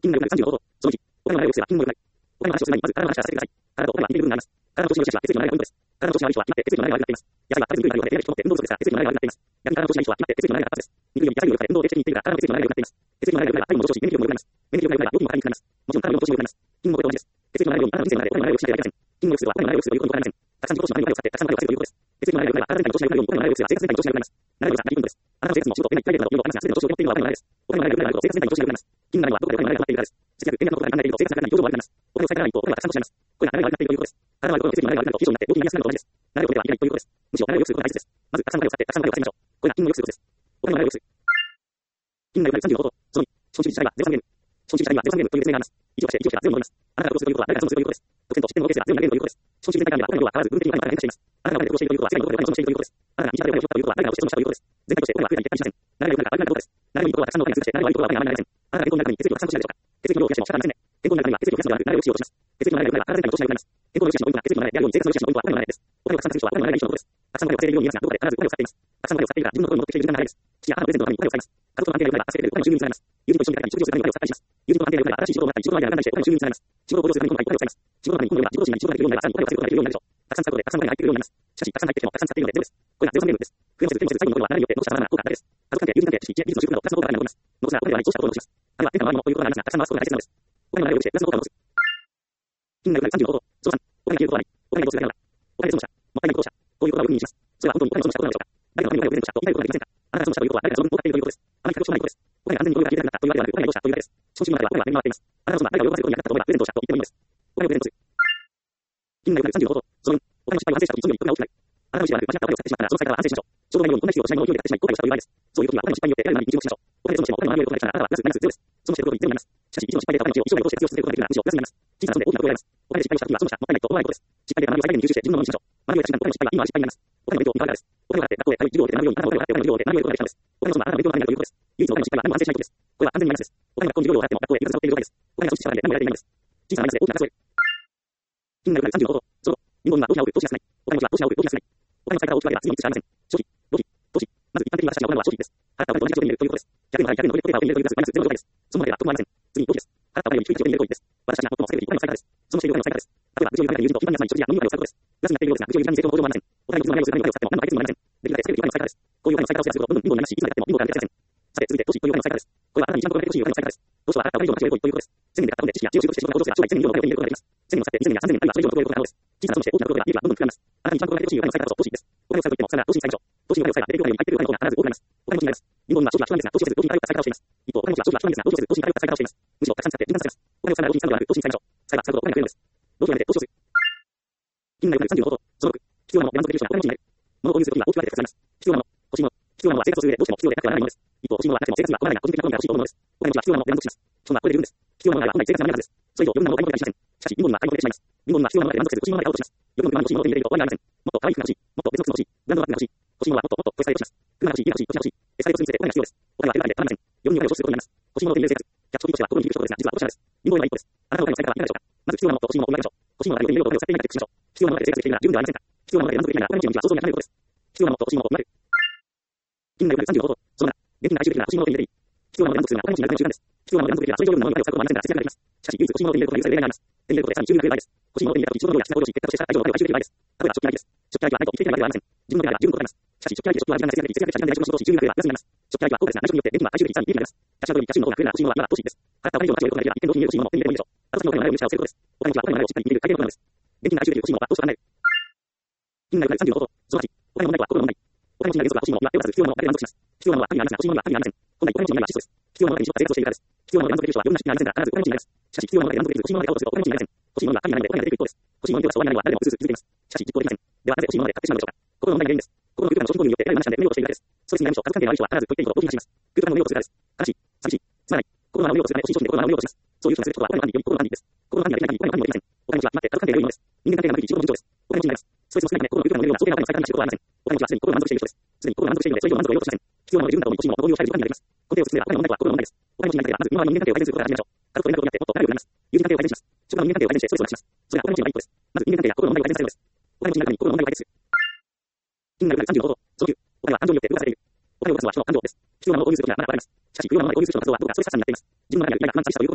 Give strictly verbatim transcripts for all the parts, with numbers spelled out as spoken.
金額さんじゅうごほど。そのいち、お金の払いをすれば金のよくない。お金の話をする前にまず体の話をさせてください。体とお金は似ている部分があります。体の調子の良い人は血液の流れが多いことです。体の調子の悪い人は決まって血液の流れが悪くなっています。野菜は食べずに食べるようで人って運動不足ですから血液の流れが悪くなっています。逆に体の調子のいい人は決まって血液の流れが活発です。肉より野菜より良かれ運動を定期的に行っているから体の血液の流れが良くなっています。血液の流れが良くなれば体温も上昇し免疫力も良くなります。免疫力が良くなれば病気も体にくなります。もちろん体温も調子も良くなります。筋もこれと同じです。血液の流れをあなたの人生の中でお金の流れをしなければいけません。筋の良くするはお金の流れを良くするということに変わりません。たくさん自己投資のお金を使ってたくさんお金を稼ぐということです。血液の流れが良くなれば体全体の調子が良くなるようにお金の流れを良くすれば生活全体の調子が良くなります。流れは何分です。あなたの生活も仕事、恋愛、プライベートなど運動、話が全ての調子を保っているのはお金の流れです。お金の流れが良くなると生活全体の調子が良くなります。金の流れはどこでお金の流れが溜まっているからです。節約、電力のことが考えていると生活が楽に表情悪くなります。お金を使いたらないとお金はたくさんとしまいます。これが流れが悪くなっているということです。体はどこで血液の流れが悪くなると非常になって病気になりやすくなるのと同じです。流れを止めてはいけないということです。むしろ流れを良くすることが大事です。まずたくさんお金を使ってたくさんお金を稼ぎましょう。これが金の良くすることです。お金の流れを良くする。金の流れさんじゅうごほど。そのいち、資本主義自体はゼロサムゲーム。資本主義自体はゼロサムゲームという説明があります。いちを貸していちを引けばゼロに戻ります。あなたが投資するということは誰が損するということです。得点と失点の合計数がゼロになるということです。資本主義全体観ではお金の量は変わらず分配にお金が変化しています。あなたがお金で投資しているということは世界のどこでお金を損しているということです。あなたが短いお金を取ったということは誰が投資をしたということです。全体としてお金は増えたり減ったりしません。流れが良くなるか悪くなることです。流れにいいことはたくさんのお金を通じて、流れが悪いことはお金があまりなりません。あなたが健康の中に血液をたくさんとしないでしょうか。血液の量を増やしても仕方ありませんね。健康の中には血液を増やすのではなく流れを良くしようとします。血液の流れが良くなれば体全体の調子が良くなります。健康の良くしのポイントは血液の流れであるように生活の良くしのポイントはお金の流れです。お金をたくさん稼ぐ人はお金の流れが一緒のことです。たくさんお金を稼いでいるように見えますがどこかで必ずお金を使っています。たくさんお金を使っているから自分のところに戻ってきている時間が長いです。父や母のプレゼントのためにお金を使います。家族との関係が良くなれば稼げるお金の収入につながります。友人と一緒にいたり食事をするためにお金を使ったりします。友人との関係が良くなれば新しい仕事をもらったり仕事の間に長いしてお金の収入につながります。仕事を向上するためにお金を使います。仕事のために今度は自己投資に自己投資ができるようになればさらにお金を稼ぐことができるようになるでしょう。たくさん使うことでたくさんお金が入ってくるようになります。しかしたくさん入ってきてもたくさん使っているのでゼロです。これがゼロサムゲームです。増えもせず減もせず最後の残りは流れによって残したままな効果だけです。家族関係、友人関係、知識、知恵、技術の習得などふたつの効果が残ります。残すならお金ではないそうしたことを残します。あるいは天下の周りもということがありますがたくさん回すことが大切なのです。お金の流れを良くしてプラスの効果を残す。金の流れさんじゅうごほど。そのさん、お金が消えることはない。お金がどうするだけなのだ。お金で損した。もったいないことをした。こういうことはよく耳にします。それは本当にお金を損したことなのでしょうか。誰がお金にお金をプレゼントしたと言いたいことができませんか。あなたが損したということは誰かがその分を使っているということです。あまり確証ないことです。お金が安全に余裕が消えなくなったというわけではなくお金がどうしたというだけです。資本主義の中ではお金は手に回っています。あなたが損だ誰かを喜ばせることになったと思えばプレゼントをしたと言ってもいいのです。お金をプレゼントする。金の流れさんじゅうごほど。そのよん、お金の失敗を反省したときそのように得が大きくなる。あなたの意思はなく間違ったお金を使ってしまったらその使い方は反省しましょう。衝動買いのように同じ費用をしないものを勢いで買ってしまい後悔をしたという場合です。そういう時はお金の失敗によって得られるのに一目しましょう。お金で損してもお金の流れを良くなるからあなたはプラスマイナスゼロです。損していることにゼロになります。しかし一度失敗で得たお金の一を一生を通して活用することができるならむしろプラスになります。小さな損で大きな得が得られます。お金で失敗をした時は損したもったいないと思わないことです。失敗で学びを最大限に吸収して自分のものにしましょう。学びを得た瞬間お金の失敗は今は失敗になります。お金の勉強を見たわけです。お金を払って学校へ通い授業で学ぶようにあなたはお金を払ってお金の授業で学ぶことができたのです。お金の損はあなたの勉強のためになるということです。唯一のお金の失敗は何も安定しないことです。これは完全にマイナスです。お金が学校に授業料を払っても学校へ行かずに通っている状態です。お金が損失したからで何もやれていないのです。小さなマイナスで大きな数える。金の流れさんじゅうごほど。その貧乏には投資が多く投資が少ない。お金持ちは投資が多く投資が少ない。お金の使い方を大きく分ければ次のみっつしかありません。消費、浪費、投資。まず一般的に私たちが行うのは消費です。払ったお金と同じ状況に入れるということです。ひゃくえんの払いひゃくえんの取り取りを手に入れるというプラスマイナスゼロの状態です。そのままではとてもありません。そのままではとてもありません。次に投資です。払ったお金の利息を自分で取り取りをです。私たちが行うといいです。悪い話は最も稼ぐお金の使い方です。そのしているお金の使い方です。例えば愚痴を言うために友人と頻繁に話し食事や飲み会を使うことです。安になっているようですが愚痴を言うために成功の向上もありません。お金の利息の流れをするためにお金を使っても何の解決にもなりません。できるだけ稼ぐというお金の使い方です。こういうお金の使い方をしやすいほどどんどん貧乏になりますしいつまでやっても貧乏から抜け出せません。さて続いて投資というお金の使い方です。これはあなたに一番心がけてほしいお金の使い方です。投資は払ったお金以上の価値を得るということです。せんえんで買った本で知識や知恵を習得して仕事が上手すれば将来せんえん以上のお金を手に入れることができます。せんえんを使ってにせんえんやさんぜんえんあるいはそれ以上のことを得ることが可能です。小さな損して大きなことが利益がどんどん膨らみます。あなたに一番心がけてほしいお金の使い方こそ投資です。お金を使うと言ってもさら投資に使いましょう。投資にお金を使えば出てくるお金より入ってくるお金の方が必ず多くなります。お金持ちになります。貧乏人は消費は主眼ですが投資をせず投資に頼った使い方をしています。一方お金持ちは消費は主眼ですが投資をせず投資に頼った使い方をしています。むしろたくさん使って分散させます。お金を使うなら投資に使うのではなく投資に使いましょう。使えば使うほどお金が増えるのです。労働をやめて投資をする。金の流れさんじゅうごほど。そのろく、必要なもので満足できる人がお金持ちになる。物を購入するときは大きく分けてたくさんあります。必要なもの、欲しいもの。必要なものは生活をする上でどうしても必要でなくてはならないものです。一方欲しいものはなくても生活には困らないが個人的な好みが欲しいと思うものです。お金持ちは必要なもので満足します。人はこれで十分です。必要なものが本来生活にはならないはずです。それ以上余分なものを買い求めたりしません。しかし貧乏人は買い求めてしまいます。貧乏人は必要なもので満足せず欲しいものまで買おうとします。欲の不満に欲しいものを手に入れると終わりがありません。もっと可愛い服が欲しい。もっと別の靴が欲しい。ブランドバッグが欲しい。欲しいものはもっともっとこれさえ欲します。車が欲しい、家が欲しい、土地が欲しい。エスカレートについてお金が必要です。お金は手がかりで頼みません。余分にお金を消費することになります。欲しいものを手に入れる生活。逆貯金としては心に響くことですが、実は落とし穴です。貧乏への一歩です。あなたのお金の使い方はいかがでしょうか。まず必要なものと欲しいものを見分けましょう。欲しいものは何を手に入れようとお金を使っていないのでチェックしましょう。必要なもので生活できているなら十分ではありませんか。必要なもので満足できないならお金持ちの道は想像に当たらないことです。必要なものと欲しいものを見分ける。金の流れさんじゅうごほど。そのなな、現金が回収できるなら欲しいものを手に入れていい。必要なもので満足するならお金持ちになるための習慣です。必要なもので満足できればそれ以上のものを使うことはありませんが節約ができます。しかし唯一欲しいものを手に入れることが許される例外があります。手に入れることでさらに収入が増える場合です。欲しいものを手に入れたとき一度の量や質が向上し結果としてさらに大量のお金を回収できる場合です。例えば食器洗いです。食器洗いはないと生きていけないわけではありません。自分の手であれば十分答えます。しかし食器洗いで食器を味がない節約でき節約で時間で内職の仕事をし収入が増えばプラスになります。食器洗いは高価ですが内職によって現金は回収できさらに利益になります。キャッシュアウトよりキャッシュの方が増えるなら欲しいものは今は投資です。払ったお金以上の価値を得ることができれば一見同時に欲しいものを手に入れてもいいでしょう。あと先のお金の流れを無視してをすることです。お金持ちはお金の流れをしっかり見ている大抵のことなのです。現金が回収できる欲しいものは投資と考える。金の流れさんじゅうごほど。そのはち、お金の問題とは心の問題。お金持ちになる原則は欲しいものには手を出す必要なものだけで満足します。必要なものは単にありますが欲しいものには単にありません。本来お金持ちになるのは質素です。必要なものだけに絞った生活をしているからです。必要なもので満足できる人は余分な出費がありませんが必ずお金持ちになります。しかし必要なもので満足できる欲しいもので買おうとするとお金持ちになりません。欲しいものは単にないのでお金が出てくる一方です。欲しいものに手を出すと終わりなのは誰でもうすうす続けます。しかし実行できません。ではなぜ欲しいもので買ってしまうのでしょうか。心の問題が原因です。心の空間の商品購入によって得られる話なんで運用としているからです。ストレスになる人は家族関係の悪い人は必ずと言っていいことを大きに話します。空間の運用とするからです。悲しい、寂しい、つまらない。心の運用とするため欲しい商品で心の運用とします。そういう人がすることはお金の管理より心の管理です。心の管理ができない限りお金の管理はできません。お金持ちは決まって家族関係が良いものです。人間関係が悪い自分の無常です。お金持ちになります。ストレスの少ないため心の空間の運用が相当なお金の使い方にしていることはありません。お金持ちはすでに心を満足している人です。すでに心を満足しているのでそれ以上の満足を得ようとしません。必要なもので十分だと思い欲しいものを購入したい自分になります。この手を進めばお金の問題とは心の問題です。お金持ちになりたければまず今は人間関係を改善することから始めましょう。家族と連絡を取り合ってもっと仲良くなります。友人関係を改善します。職場の人間関係を改善してストレスをなくします。それがお金持ちの第一歩です。まず人間関係が心の問題を改善されるのです。お金持ちになるために心の問題を改善する。金の流れさんじゅうごほど。そのきゅう、お金は感情によって動かされている。お金を動かすのは人の感情です。必要なものを購入するときにはまだわかります。しかし不要なものを購入するときはまずはどうかストレス発散になっています。自分の中にある嫌な不満寂しさという心のストレスを発散させるため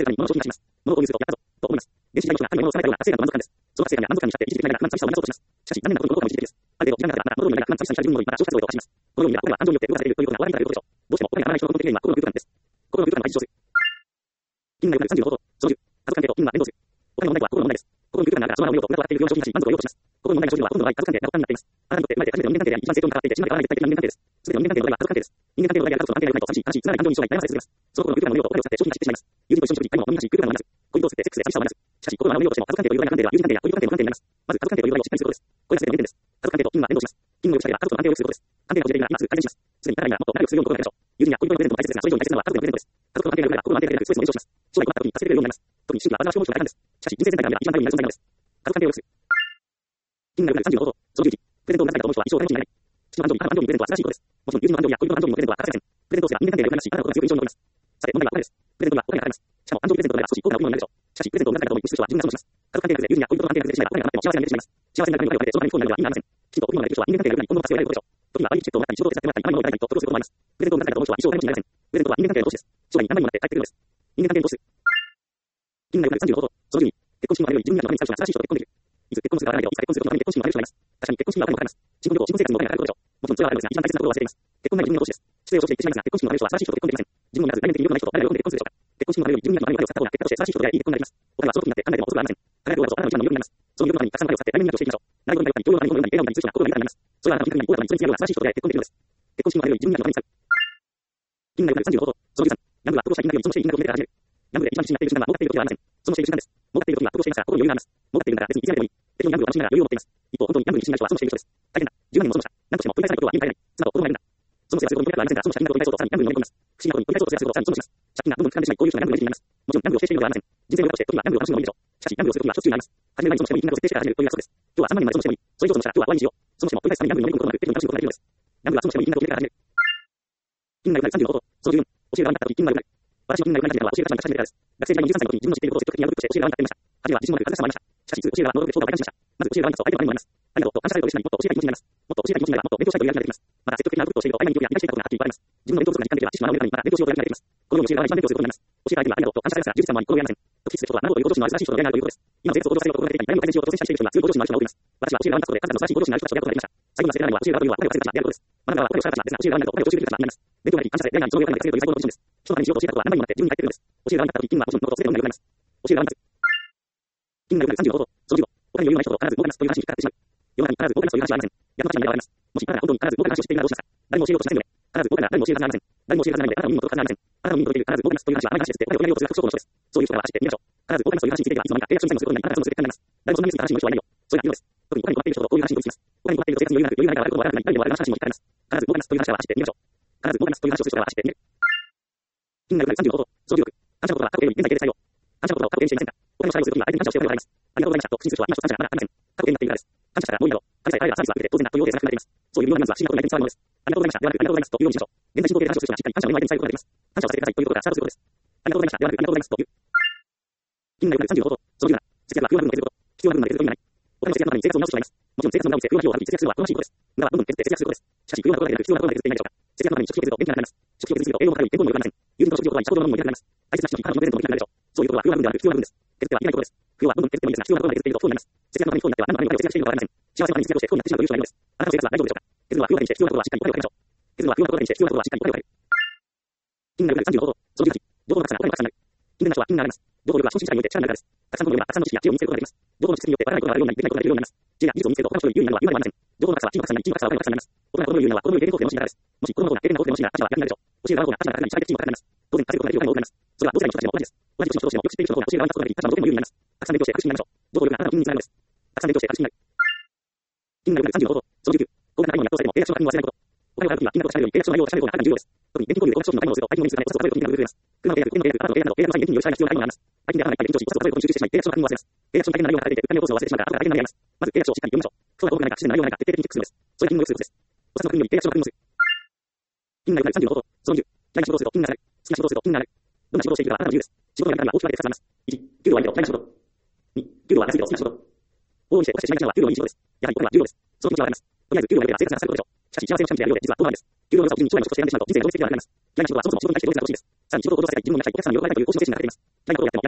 に物を商品化します。物を購入すると、やったぞ、と思います。原始時代の人が神の物をされたような達成感と満足感です。その達成感や満足感にしたって、一時的な不満寂しさを満たそうとします。しかし、残念なことに物を購入するです。ある程度、時間が経ったら、物を見ながら不満寂しさに浸る人のまた消費活動をします。このように、これは感情によって動かされるということが終わりになることでしょう。どうしても、お金が上がらない人の根本的原因は心の不満です。心の不満は一致する。金が良くなるさんじゅうの方法、そのじゅう、家族関係と金が連動する。お金の問題は心の問題です。心の不満がそのままを裏と笑っているような商品し、満足を得ようとします。心の問題の症状はほとんどの場合、家族関係が発端になっています。あなたにとって生まれて初めての人間関係で一番成長に関わっていて、死ぬまで変わらない絶対的な人間関係です。すべての人間関係の問題は家族関係です。人間関係の問題である家族の安定が良くないと寂しい、悲しい、つらない感情に将来悩ませ続けます。その心の不満の量とお金を使って商品化してしまいます。友人と一緒に食事に行ったりも飲みに行く空間を生み出す。恋人を捨ててセックスで寂しさを生み出す。しかし、心が学ぶようとしても家族関係という関係では友人関係や恋人関係の関係になります。まず家族関係という場合をしっかりすることです。これがすべての原点です。家族関係と金は連動します。金の良くしたいは家族との安定を良くすることです。安定が保持できるなら今すぐ改善します。すでに体がもっと仲良くするように心がけましょう。友人や恋人のプレゼントも大切ですが、それ以上に大切なのは家族のプレゼントです。家族の安定が良くなれば心の安定が良くなるストレスも減少します。将来困った時に助けてくれるようになります。特に周期はバランス消耗が大切です。しかし、人生全体が見れば一番頼りになる存在なのです。家族関係を良くする。金が良くなるさんじゅうの方法、そのじゅういち、プレゼントを出されたと思う人は一生金持ちになれない。父の感情に、母の感情にプレゼントは素晴らしいことです。もちろん、友人の感情や恋人の感情にもプレゼントは欠かせません。プレゼントをすれば人間関係が良くなるし、あなたの心が強い印象に残ります。さて、問題はお金です。プレゼントにはお金がかかります。しかも、感情プレゼントであれば少し高価なお金になるでしょう。しかし、プレゼントを出されたと思い、する人は自分が損します。家族関係が崩れ、友人や恋人との関係が崩れてしまえば、お金がかかっても幸せになれてしまいます。幸せになるためにお金をかけて、そのために不幸になるのは意味がありません。きちんとお金をかける人は人間関係が良くなり、今後の活用が得られることでしょう。時には毎日チケットをもらったり、仕事を手伝ってもらったり、あまり物をいただいたりと苦労することもあります。プレゼントを出されたと思う人は一生金持ちになれません。プレゼントは人間関係の投資です。将来に何枚もらって帰ってくるのです。人間関係の投資。金が良くなるさんじゅうの方法、そのじゅうに、結婚資金を上げるように自分やのために使う人は素晴らしい人と結婚できる。いつ結婚するかわからないけど、いつか結婚することのために結婚資金を上げる人がいます。確かに結婚資金はお金もかかります。新婚旅行、新婚生活にもお金がかかることでしょう。もちろんそれはあるのですが、一番大切なことを忘れています。結婚前に自分の投資です。姿勢をして言ってしまいますが、結婚資金を上げる人は素晴らしい人と結婚できません。自分もならず、来年的に良くない人と誰が喜んで結婚するでしょうか。結婚資金を上げるように自分やのためにお金を使った方が結果として素晴らしい人と出会い、いい結婚になります。お金はその時になって考えても遅くはありません。輝くオーラとあなたの一番の魅力になります。その魅力のためにたくさんお金を使って来年になるとしていきましょう。何事に頼っても教養のために物に笑顔に通常な心が豊かになります。それはあなたの人間にオーラとにそれにつながる素晴らしい人と出会い、結婚できるのです。結婚資金を上げるように自分やのために使う。金が良くなるさんじゅうの方法、そのじゅうさん、ギャンブルは苦労した金額よりそのしている金額を決めてから始める。ギャンブルで一番必死になっている瞬間は儲かっている時ではありません。そのしている瞬間です。儲かっている時は苦労していますから心に余裕があります。儲かっているんだから別にいつやめてもいい。別にギャンブルを楽しみながら余裕を持っています。一方、本当にギャンブルに必死になる人は損している人です。大変だ。じゅうまん円も損した。何としても取り返さないことは意味がない。妻と子供がいるんだ。その生活することに取り返すことはありませんが、損した金額を取り返そうとさらにギャンブルに飲み込みます。不思議なことに取り返そうとすることをさらに損します。借金がどんどん掴んでしまい、こういう人がギャンブルの餌食になります。もちろんギャンブルをしているのではありません。人生を楽して時にはギャンブルを楽しむのもいいでしょう。しかしギャンブルをする時はしょっちゅうになります。始める前に損してもいい金額を設定してから始めるという約束です。今日はさんまん円まで損してもいい。それ以上損したら今日は終わりにしよう。損しても取り返すためにギャンブルに飲み込むことなく、適度に楽しむことができるのです。ギャンブルは損してもいい金額を決めてから始める。金が良くなるさんじゅうの方法、そのじゅうよん、教えが悪かった時金が良くなる。私の金が良くなるのは教えが始めたからです。学生時代にじゅうさん歳の時に自分の知っていることを積極的に破るとして教えが悪かったいました。初めは自信もなく、恥ずかしさもありました。しかし、いつ教えが能力で評価を大事にしました。まず教えが悪いと相手のためにもなります。ありがとうと感謝されると嬉しいのにもっと教えたい気持ちになります。もっと教えたい気持ちになればもっと勉強したいというやる気が出てきます。また積極的なアウトプットをしていると相手に魅力や理解したいことがはっきり分かります。自分の勉強不足が実感できれば知識を学ぶためにまた勉強しようとやる気が出てきます。このように教えが一番勉強することになります。教えた相手にはありがとうと感謝されますが、充実感もあり、心がやりません。時する人は何というご上司の素晴らしい人と出会いがあるということです。今生活を向上させようと心がけていたり、何も改善しようと挑戦したりしている人には強いご上司のある人が多います。私は教えが悪かったことで数々の素晴らしいご上司のある人たちと出会うことができました。最後まで忘れられないのは教えが悪いのはお金を稼ぐためにやることです。学ぶ側はお金を使うためですが、教えが悪いのはお金を徴収できるためになります。勉強があり、感謝され、出会いがあり、その上から稼げるという最高のポジションです。人のためにしようと教えたことは何倍にもなって自分に返ってくるのです。教えが悪かった時、金はポジションのことを全てのが良くなります。教えが悪かった。金が良くなるさんじゅうの方法、そのじゅうご、お金に余裕がない人と必ず儲かりますという話に引っかかってしまう。世の中に必ず儲かりますという話はありません。逆の立場に現れます。もしあなたが本当に必ず儲かる話をしているならどうしますか。誰も教えようとしませんよね。必ず儲かるなら誰も教えるはずがありません。誰も教えるはずがないので、あなたの耳元と必ずありません。あなたの耳元と必ず儲かりますという話は甘い話です。お金をやりようとする不祥事の人です。そういう人からは走ってみましょう。必ず儲かりますという話についてはいつの間にか契約書みたいなことになり、あなたがその責任になります。誰もそんなについた話に乗る人はいないよ。それがいいのです。特にお金に困っている人とこういう話に乗りつきます。お金に困っていると生活に余裕がなく、余裕がないから悪いことも悪くない、誰でも悪い話にも引っかかります。必ず儲かりますという話からは走ってみましょう。必ず儲かりますという話をする人からは走ってみる。金が良くなるさんじゅうの方法、そのじゅうろく、感謝のことは過去形より現在形で伝えよう。感謝のことを過去形にしていませんか。お金を使いをするときには相手に感謝をしておく必要があります。ありがとうございましたと口にする人は今しか感謝がまだありません。過去形になっているからです。感謝したらもういいだろう。感謝さえ彼らはサービスは受けて当然だという要請がなくなっています。そういう微妙なニュアンスは不審なことに相手に伝わるのです。ありがとうございましたではなく、ありがとうございますというようにしましょう。現在進行形で話をする人はしっかり感謝を相手に伝えることができます。感謝をさせてくださいということからスタートすることです。ありがとうございましたではなく、ありがとうございますという。金が良くなるさんじゅうの方法、そのじゅうなな、節約は空白分の削ること。必要な分だけ削ることにならない。お金の節約のために生活を見直す人がいます。もちろん生活の裏を見て空白を省き節約するのは好ましいことです。無駄はどんどん削って節約することです。しかし、不要なことだけでなく必要なことまで削っていないでしょうか。節約のために食費を削ると元気がなくなります。食費を削ると栄養も高い健康も良くなりません。友人と食事をとは食堂のものもいなくなります。大切な人に彼女のプレゼントもできなくなるでしょう。そういうことは不要な分ではなく必要な分です。削ってはいけないことです。不要はどんどん削ってもいいですが、必要なことまで削っていると不幸になります。節約のために不幸になっては何のためにお金を節約しているのかわかりません。幸せのために節約をして不幸になってしまうという人がいるのです。あなたの生活は大丈夫でしょうか。削るのは不要なことにして必要なことはしっかりお金をかけましょう。削るのは不要なことにして必要なことはしっかりお金をかける。金が良くなるさんじゅうの方法、そのじゅうはち、情報の格差がお金の格差になる。金の人は金があります。情報力は資本主義社会において力になるからです。たくさんの情報やたくさんの知識や知恵を見つけることができます。情報の質によってわからないことがあるようになり、できないことができるようになります。知恵や技術を見つけると他の人より有利なのは有利ではありません。情報の格差は知の格差になり、知の格差はお金の格差になります。大人が子供より有利なのは子供より経験豊富でも知らないからです。もし子供の方が経験が豊富でも知らない価値は逆になるでしょう。教える側の方が価値が高いに従って知の格差になります。当然稼ぐことができるお金も多くなります。それは同世代の人たちも同じです。同じ年の人同士もよく知っている人の方が教える側に立つことができ、価値はとても有利になります。たくさん勉強して確信になりましょう。情報力があなたの金につながるのです。たくさん勉強して確信になる。金が良くなるさんじゅうの方法、そのじゅうきゅう、高額な買い物に圧倒されても契約書の確認を忘れないこと。お金を払うときは金額を確かめるより契約書の内容を確かめる方がかなり重要です。特に現金購入で高額商品の買い物をすると相手のニーズがコストを数えると金額が増えます。車の契約、車の契約、あなたの契約など契約の際に現金による社内必要な買い物があります。相手に合わない買い物をし、コストを数えることに集中してしまい、契約書の確認を忘れます。契約書に大変な内容が書かれていて、お金をコストを忘れてしまうから後から大変な悩みます。まず契約書をしっかり読みましょう。そうな高額なないか、不自然な内容がないか徹底的にチェックするのです。それが金の良くすることです。お札の国より契約書の確認をする。金が良くなるさんじゅうの方法、そのじゅう、大事な仕事をすると金が上がる。好きな仕事をすると金が上がる。どんな仕事をしているかはあなたの自由です。仕事のやり方には大きく分けてふたつあります。いち、給料はいいけど大事な仕事。に、給料は安いけど好きな仕事。往々にして私たちがしないがちなのは給料のいい仕事です。やはりお金は重要です。その気持ちはわかります。とりあえず給料が上がれば生活が助かることでしょう。しかし幸せの近道であるようで実は遠回りです。給料の良さを基準に将来の仕事をして選んでしまうと人生の効率的ではなくなります。嫌いな仕事はそもそも仕事に対してどうしてほしいです。さらに仕事を行動させたい自分もないとお客さんに喜ばれたいという高尚な精神がかかっています。嫌いなことをやってもや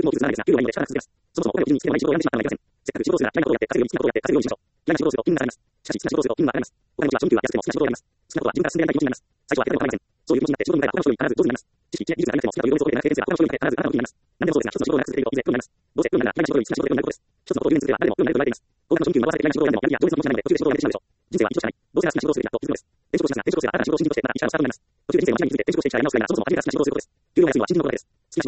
も技術がないですが、給料がいいので力が続けます。そもそもお金を基準につける前に仕事をやめてしまったのがいけません。せっかく仕事をするが、嫌いなことをやって稼ぐように好きなことをやって稼ぐようにしましょう。嫌いな仕事をすると金が上がります。しかし、好きな仕事をすると金が上がります。お金持ちはその給は安くても好きな仕事をやります。好きなことは自分から進んでやりたい気持ちになります。最初は手でもわかりません。そういう気持ちになって仕事に向かえば他の人より必ず上手になります。知識、知恵、技術がなくても好きなことをやることでなくて、先生が他の人より必ずあなたの得意になります。何でもそうですが、一つの仕事を長く続けるといずれプロになります。どうせプロになるなら嫌いな仕事より好きな仕事でプロになることです。一つのことを充実すれば誰でもプロになると言われています。合格の昇給に合わせて嫌いな仕事をやるのもやる気や情熱の気持ちがないので途中で仕事をやめてしまうでしょう。人生は一度しかない。どうせな好きな仕事をするやと気づくのです。転職をしますが、転職をすれば新たな仕事を信じとしてまた一からのスタートになります。途中で人生の間違いに気づいて転職をしてしまい直すというのは真面目なすがいな、そもそも真面目な好きな仕事をすることです。給料が安いのは真実のことです。好きな仕事をやめ続ければ金が上がります。好きな仕事をやめ続ければ金が上がります。世の中のお金持ちは好きな仕事をして移住したら知識や技術が上昇してお金を稼げるようになったのです。そういう人が幸せなお金を稼ぐようになったのです。そういう人が幸せなお金を稼ぐようになったのです。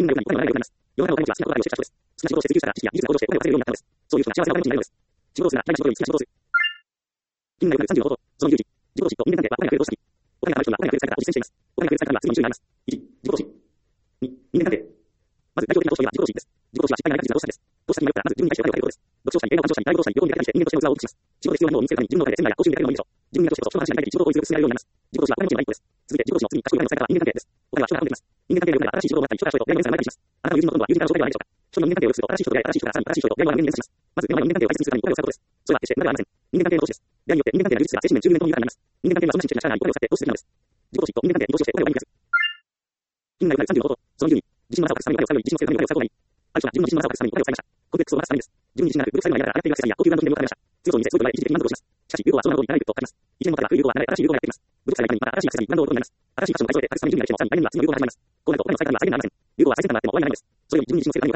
仕事をするな、嫌いな仕事より好きな仕事をする。金が良くなるさんじゅうのこと、その友人、自己投資と人間関係はお金が増える投資先。お金がある人にはお金が増える使い方を実践しています。お金が増える使い方は次のようになります。いち、自己投資。に、人間関係。まず代表的な投資には自己投資です。自己投資は失敗がない実な投資先です。投資先に迷ったらまず自分に対してお金をかけることです。読書者に英語鑑賞者に外部投資に両方に対して人間としての器を大きくします。仕事で必要なものを見つけるために自分の中でセミナーや講習に出かけるのもいいでしょう。自分が人として人の話がないとき仕事を効率よく進められるようになります。自己投資はお金持ちの第一歩です。続いて自己投資の次に賢いお金の使い方は人間関係です。お金は人が運んできます。人間関係が良ければ新しい仕事をもらったり人から人へと出会いの連鎖が生まれたりします。あなたの友人の今度は友人からの紹介ではないでしょうか。人の人間関係を良くすると新しい人と出会い、新しい人からさらに新しい人へと出会いは人間に連鎖します。まず目の前の人間関係を大切にするためにお金を使うことです。それは決して無駄ではありません。人間関係の投資です。出会いによって人間関係の充実が精神面、中面とも豊かになります。人間関係はそんな心中な力にお金を使って投資するのです。自己投資と人間関係に投資をしてお金を生み出す。金が良くなるさんじゅうのこと、そのじゅうに、自信のなさを隠すためにお金を使うより自信をつけるためにお金を使う方がいい。ある人は自分の自信のなさを隠すためにお金を使いました。コンプレックスをなくすためにです。自分に自信がなく、ブロックサイドが嫌なら洗っている世界や高級ブランドの宣伝を買いました。強さを見せ、強いと言われ一時的に満足します。しかし、流行はその後にならないと分かります。一年も経てば古い流行は流れ新しい流行がやってきます。ブロックサイドがいかにまた新しいアクセサリー、ブランドをどんどんなります。新しいファッションを買い揃えて隠すために準備ができてもさらに来年には次の流行が始まります。こうなるとお金の使い方には再現がありません。流行は最先端であっても終わりがないのです。それより自分に自信をつけるためにお金を使えばいい。自信のなさを隠すためにお金を使うより自信をつけるためにお金を使えばいい。自信のなさを隠すためにお金を使えば以上です。努力や根気も必要です。しかし以上です。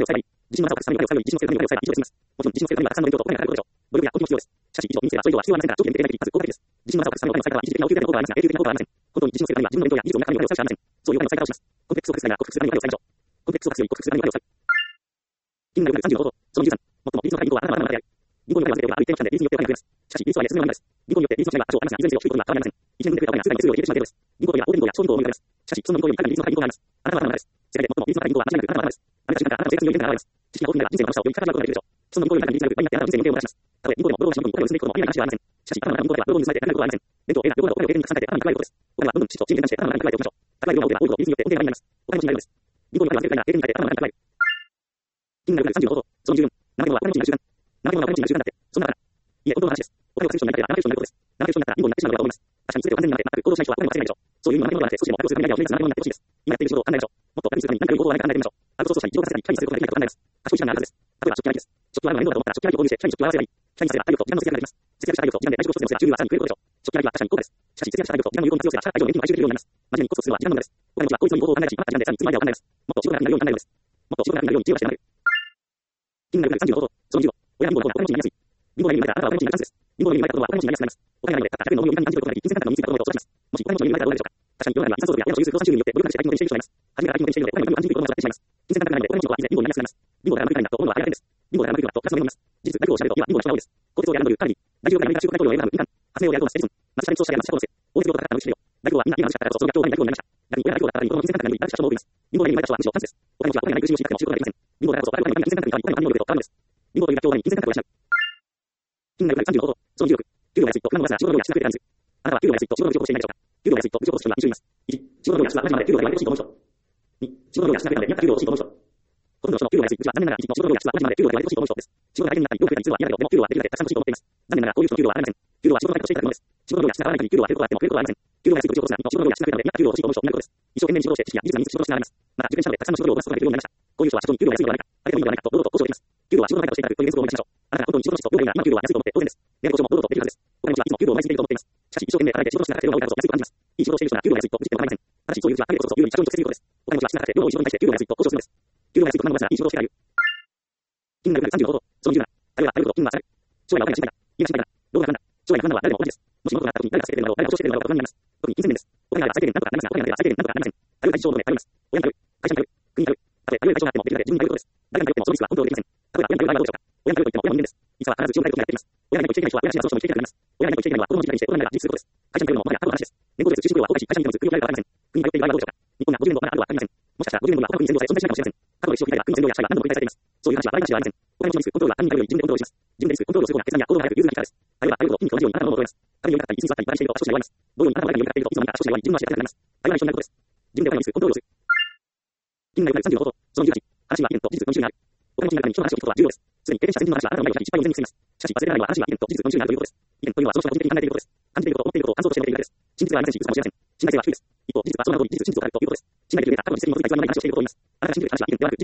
以上は必要はありませんから長期で見ていないとき、まず効果的です。自信のなさを隠すためにお金を使い方は一時的な応急的な効果がありますが、永久的な効果はありません。本当に自信をつけるためには自分の勉強や技術を磨くためにお金を使うしかありません。そういうお金の使い方をします。コンプレックスを隠すためには克服するためにお金を使いましょう。コンプレックスを隠すより克服するためにお金を使う。金が良くなるさんじゅうのこと、そのじゅうさん、最も技術の高い銀行はあなたの頭の中である。銀行にお金を預けておけばある一定の期間で利率によってお金が増えます。しかし利率は安いのが問題です。銀行によって利率の違いは多少ありますが、いずれにせよ低いことには変わりません。いちねん分で増えたお金が数年で数量を消えてしまう程度です。銀行というのは大手銀行や小銀行を思い浮かべます。しかし、その銀行よりいかに利率の高い銀行があります。あなたはあなたの中です。世界で最も利率の高い銀行は間違いなくあなたの中です。あなたが瞬間からあなたの生活により変化が現れます。知識が豊富になれば人生の楽しさをより高くなることができるでしょう。その銀行より中に利率が倍になってあなたの人生に手を回します。たとえ銀行でもボロボロの仕事にお金を積んでいくことも意味ない話はありません。しかし、あなたの中の銀行ではボロボロにされて高いことはありません。伝統を得た両方のお金を経験に重ねてあなたに高いことです。お金はどんどん知識と真剣にしてあなたの中に高いておきましょう。高い量が多ければ多いほど利率によって恩恵が倍になります。お金持ちになるのです。銀行にお金を預けるなら経験に変えてあなたの中に高い。金が良くなるさんじゅうのこと、そのじゅうよん、ななけるものはお金持ちになる習慣。ななけるものはお金持ちになる習慣だって、そんなから。いえ、本当の話です。お金を稼ぐ人になりたければななける人になることです。ななける人になったら貧乏になってしまうのだと思います。確かに全てを完全になって全く行動しない人はお金を稼げないでしょう。そういうのをななけるもので少しでも悪用するために何かをしないとななけるものになってほしいです。今やっている仕事を考えましょう。もっと楽にするために何か良い方法はないか考えてみましょう。アウトソース者に自動化せずに機械にすることができないか考えます。賢い手段があるはずです。例えば食器洗いです。食器はあるのは面倒だと思ったら食器洗いを購入して機械に食器を洗わせればいい。機械にさせれば体力と時間の節約ができます。節約した体力と時間で外食をしてもすれば収入はさらに増えることでしょう。食器洗いは確かに高価です。しかし節約した体力と時間の有効に活用すれば社会との連携も回収できるようになります。真面目にコツをするのは時間の無駄です。お金持ちは効率のいい方法を考えるし、余った時間でさらに積み上げを考えます。もっと仕事が楽になるように考えるのです。もっと仕事が楽になるように知恵をして学ぶ。金が良くなるさんじゅうのこと、そのじゅうご、親が貧乏の方がお金持ちになりやすい。貧乏の目に生まれたあなたはお金持ちになるチャンスです。貧乏の目に生まれたことはお金持ちになりやすくなります。お金がないのでたっただけの重みをいかに感じることができ、金銭感覚の身についたことを育ちます。もしお金持ちの目に生まれたらどうなるでしょうか。確かに世の中には遺産相続や親の所有する不動産収入によって努力なくして大金を手にしている人がいます。初めから大金を手にしているのでお金を感じることも育ってしまいます。金銭感覚がないのでお金持ちの子は以前貧乏になりやすくなります。貧乏であらぬ繰り返になると今度は大変です。貧乏であらぬ繰りになるとプラスのようになります。事実、大工を調べると今貧乏の人が多いです。効率をやるのというカルビ、大企業界のアメリカ中古大統領を選ぶ民間、発明をやるとのステーション、また社に投資者や松下幸之助、大手業とかかったのうちでよ。大企業はみんな今の時代からこそその学校が大企業になりました。逆に親が大企業だったら日本の金銭感覚が良い大社長も多います。貧乏で目に生まれた人はむしろチャンスです。お金持ちはお金がない苦しみを強いかっても知ることができません。貧乏だからこそ大企業に金銭感覚がいかにお金の能力と変わるのです。貧乏という逆境を前に金銭感覚を養う。金が良くなるさんじゅうのこと、そのじゅうろく、給料が安いと不満を出すが仕事の量が少なく増えているはず。あなたは給料が安いと仕事の部長をしていないでしょうか。給料が安いと部長をする人にはに種類います。いち、仕事の量が少なくなるので給料が同じまで欲しいと思う人。に、仕事の量が少なくなるのでみんな給料を欲しいと思う人。ほとんどの人の給料が安い、うちは残念ながらいちの仕事の量が少なくなるので給料が同じまで欲しいと思う人です。仕事が大変になったり、よく増えたりするのは嫌だけど、でも給料はできるだけたくさん欲しいと思っています。残念ながらこういう人の給料は上がりません。給料は仕事の対価としていただくものです。仕事の量が少なくならない限り給料は減ることがあっても増えることはありません。給料が安いと部長をするなら仕事の量が少なくなるのでみんな給料を欲しいと思う人になることです。一生懸命に仕事をして知識や技術が身につく仕事をしながらます。また受験者のでたくさんの仕事量をこなすことができるようになりました。こういう人は社長に給料が安いのではないか、あれがいいのではないかと堂々と交渉できます。給料は仕事の対価としていただくという原則を思い出しましょう。あなたが本当に仕事の質と両方が今の給料は安いと思って当然です。でも交渉も堂々とできるはずです。お金持ちはいつも給料を倍にしていると思っています。しかし一生懸命働いて仕事をしながら手をが多いからこそ安いと感じます。いい仕事をしている人が給料が安いと無視しても構いません。ただしそういう人は影こそ給料に社長に直接言うことです。お金持ちはしながら両方いい仕事に対して給料が安いと交渉するのです。給料が安いと不満を出すならいい仕事をしてあげる。金が良くなるさんじゅうのこと、そのじゅうなな、例えば頼ると金は下がる。将来はお金が心配だ。今心配だ。どうが不安だ。将来が不安なのは誰でも同じです。もし物があった時に誰が助けてくれるのだろう、誰が保証してくれるのだろうと不安になります。特に金銭面です。お金があれば最低限なんとかなりますが、お金がない最低限なんとかなりません。頼る対象ので頼ります。親に頼る。会社に頼る。国に頼る。たとえ頼る対象があってもできるだけ自分に頼ることです。誰がに頼ってもそのリスクはコントロールできません。例えば親に頼る場合はどうでしょうか。親に頼ると言っても親も人間です。いつは必ず後ろめたいことになっています。親が何も言っていけない人は親らしい発想も言っていけなくなります。親が何も言っていけないのは子供の時間にして大人になれば自立することです。会社に頼るのももはや過去の話です。年功序列、就職料は後悔し、会社に頼る国をやればわかりません。国に頼っている場合はどうでしょうか。日本がごじゅうねんごまだあるとは限りません。もしかしたらごじゅうねんごには他の国に先導され存在しないかもしれません。過去の歴史を振り返れば国の先導や社会は何度も繰り返されています。そういう話は笑い話ではありません。お金持ちのリスク、コントロールは他人に頼るより自分でコントロールします。自分でリスク、コントロールをする方が決断や行動が早く融通が利くからです。あるいはあるほど筋肉と同じようにあなたのものを覚えます。彼によりかったり、椅子に座ったり、バカにしていると足腰が弱ります。同様にあなたの前によりかっているといつの間にか足腰が弱り、自分の足が速くなります。あれは一緒になることです。自分でお金のリスク、コントロールをする。金が良くなるさんじゅうのこと、そのじゅうはち、話は期限と事実のに種類ある。お金持ちになるために人の話を聞くことは重要です。すでに経験した先人の話はあなたの前に失敗を全然防ぎます。しかし忘れられないのは話は期限と事実のに種類あるということです。意見というのはその人が個人的に考えていることです。感じていること、思っていることを感想として述べているだけです。真実はありませんし、嘘かもしれません。信頼性は低いです。一方、事実はその名の通り事実、真実を語るということです。信頼できるデータ、過去の実績に基づいた一番の話をしていることを言います。あなたが信じる話は意見ではなく事実です。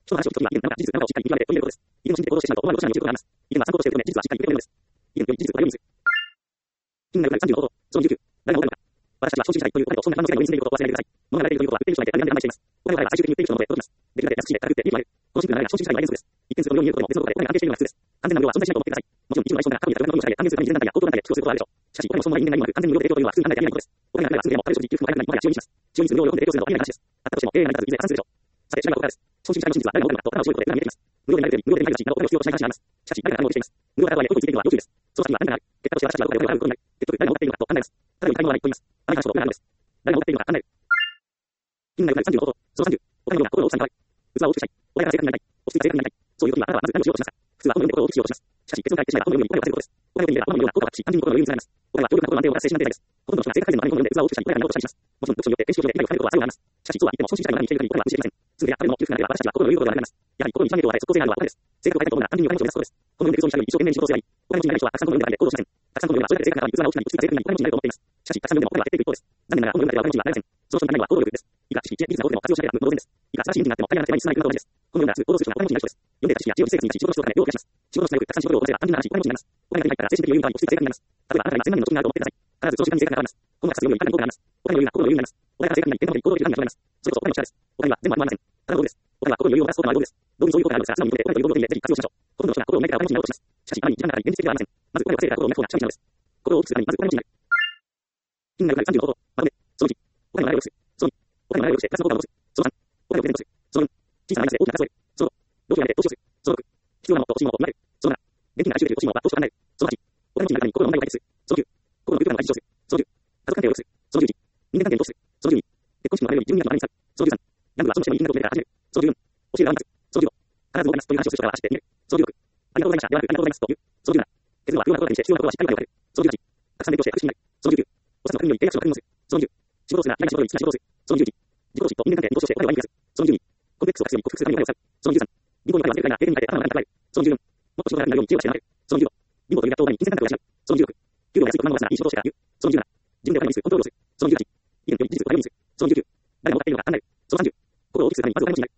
人の話を聞くときは、以前、事実なのかをしっかり見極めて取り入れることです。以前の信じて行動してしまうと、思わぬロシアによることがあります。以前は参考として受け止め、事実はしっかり受け止めるのです。以前より事実を頼りにする。金なるさんじゅうの方法、ゾーンじゅうきゅう。誰が思うのか。私たちは承信したいということと、そんな不安の世界に追い詰めることを忘れないでください。物が流れているということは、売っている人なんて何でも判断しています。お金を払えば最終的に売っている人の方へ届きます。できるだけ安くして、軽くて利益もある。このシンプルな流れが承信したいのは連続です。一見すると無料に見えることも別のことで、お金が安定しているのが普通です。完全な無料は存在しないと思ってください。もちろん一部の人が過去にやったお金の利用者で還元するために人間団体や高等団体で寄付をすることはあるでしょう。しかし、お金もそのまま因縁が何もなく、完全無料で提供というのは普通に考えてありえないことです。お金がかかればすぐでも、ある種の寄付も早くなり、もはや使用にします。使用にする無料を喜んで提供するのはありえない話です。あったとしても、経営が成り立ついずれ関するでしょう。さて、調べはここからです。承信したいの真実は誰が思うのかと頭を絞ることで何が見えてきます。無料でない無料でないし、などお金を必要としない話があります。しかし、誰が誰もしています。無料で働いて欲についているのは要注意です。その先には何がある。結果として私たちはお金を払うことになる。結局、誰が持っているのかと考えます。ただより買い物はないと言います。あまり話すほど無駄なのです。誰が持っているのか考える。金なるさんじゅうの方法、そのさんじゅう。お金のような心の大きさに変わる。器を大きくしたい。お金が正確になりたい。落ち着いた正確になりたい。そういう時には、あなたはまず何をしようとしますか。普通はこのように心を大きくしようとします。しかし、別の回ってしまえばこのようにお金を稼ぐことです。お金を手に入れればこのような効果がし、単純に心の余裕につながります。お金は強力な心の安定を達成しなければいけないです。ほとんどの人が正確性のあるもので器を大きくしたり、お金がなることをしたりします。もちろん、読書によって電子表現で手がかかることは作用があります。しかし、実は言っても、承信したいのは何にしているかにお金は無視できません。すぐや彼も裕福なれば私たちは心の余裕を得られます。やはり心に痛めることは即効性があるのはお金です。性格を変えたいことが単純にお金持ちを目指すことです。このように別の道に一生懸命に仕事をすればいい。お金持ちになる人はたくさんこのような感じで行動しません。たくさんこのようなそれだけ正確なから器が大きくなり、器が正確になり、お金持ちになると思っています。しかし、たくさんのものは減っていく一方です。残念ながらこのような方はお金持ちにはなれません。その人に何は行動力です。いくら知識、知恵、技術などでも活用しなければ無能です。いくら素晴らしい人になっても、彼らの手前に進まない車と同じです。このような行動する人がお金持ちになる人です。読んでいた知識や知恵を実生活にし、仕事の質を高め、量を増やします。仕事の質が良く、たくさん仕事量をこなせば単純な話、お金持ちになります。お金が手に入ったら精神的余裕に変わり、落ち着いた正確になります。例えば、あなたが今せんまん円の貯金があると思ってください。必ずその時間に正確が変わります。この活用にいかに効果があります。お金の余裕が心の余裕になります。お金が正確になり、手の元に行動力が生まれます。それこそお金の力です。お金は全部は生まれません。ただ道具です。お金は心の余裕を出すことが道具です。道具にそういう効果があるのですが、素直に求めてお金という道具を手に入れ、ぜひ活用しましょう。ほとんどの人が心をないからお金持ちになろうとします。しかし、あまりに時間がかかり、現実的ではありません。まず、お金を稼いだら心をない方が近道なのです。心を大きくするために、まずお金持ちになる。金なるさんじゅうの方法、まとめ、そのいち、お金の流れを良くする。そのに、お金の流れを良くして、プラスの効果を戻す。そのさん、お金をプレゼントする。そのよん、小さなマイナスで大きなプラスを得る。そのご、労働をやめて投資をする。そのろく、必要なものと欲しいものを考える。そのなな、現金が集めて欲しいものは投資を考える。そのはち、お金持ちになるために心の問題を解決する。そのきゅう、心の裕福なのを維持する。そのじゅう、家族関係を良くする。そのじゅういち、人間関係に投資する。そのじゅうに、結婚式の前よりじゅうにねんの前に去る。そのじゅうさん、ギャンブルはその人の因縁だと決めてから始める。そのじゅうよん、教える側に立つ。そのじゅうご、必ず儲かりますという話をする人から走って逃げる。そのじゅうろく、ありがとうございました。ではなく、ありがとうございますという。そのじゅうなな、結論は不要なことにして必要なことはしっかり分かる。そのじゅうはち、たくさん勉強して確信になる。そのじゅうきゅう、お札の国により契約書を確認をする。そのじゅう、仕事をするな、嫌な仕事より好きな仕事をする。そのじゅういち、自己投資と人間関係に投資をしてお金を割り振り出す。そのじゅうに、コンプレックスを活用に克服するためにお金を使う。そのじゅうさん、銀行にお金を預ける会が経営に変えて頭の中に抱える。そのじゅうよん、もっと仕事が楽になるように知恵をして学ぶ。そのじゅうご、貧乏という学校に金銭感覚を養う。そのじゅうろく、給料が安いと不満を出すな、いい仕事をしてから言う。そのじゅうなな、自分でお金をする、コントロールをする。そのじゅうはち、以前より事実を頼りにする。そのじゅうきゅう、誰が持っているのか考える。そのさんじゅう、心を大きくするためにまずお金持ちになる。